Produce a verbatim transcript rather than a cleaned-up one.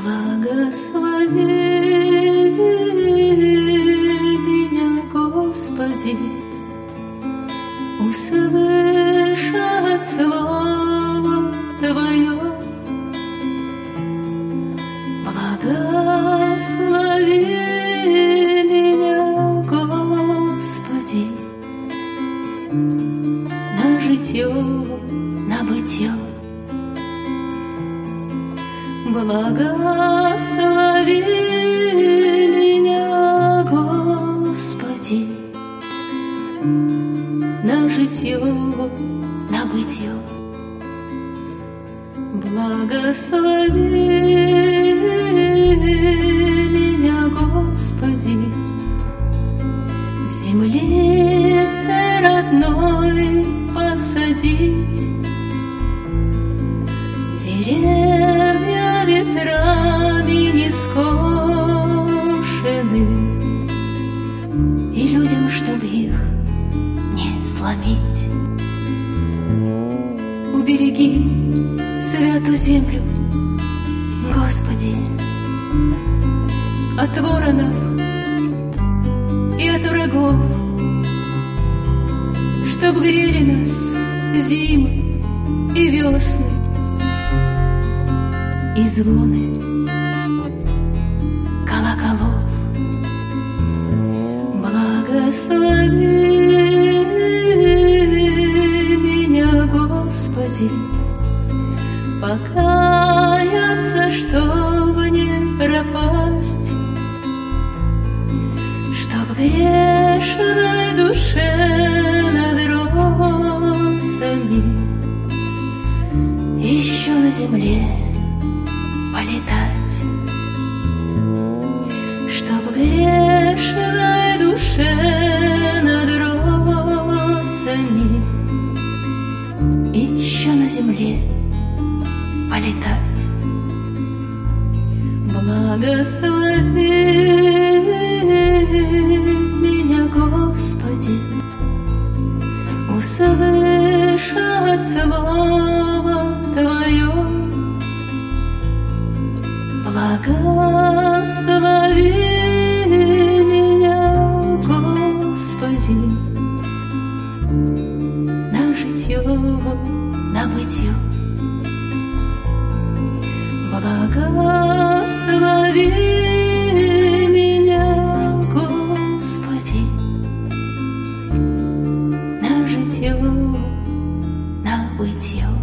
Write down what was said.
Благослови меня, Господи, услышать слово Твое. Благослови меня, Господи, на житье, на бытье. Благослови меня, Господи, на житье, на бытье. Благослови меня, Господи, в землице родной посадить деревья ветрами не скошены, и людям, чтоб их не сломить. Убереги святую землю, Господи, от воронов и от врагов, чтоб грели нас зимы и весны, и звоны колоколов. Благослови меня, Господи, покаяться, чтоб не пропасть, чтоб грешной душе над росами еще на земле полетать, чтоб грешной душе над росами еще на земле полетать. Благослови меня, Господи, услышать слово Твое. Благослови меня, Господи, на житье, на бытье. Благослови меня, Господи, на житье, на бытье.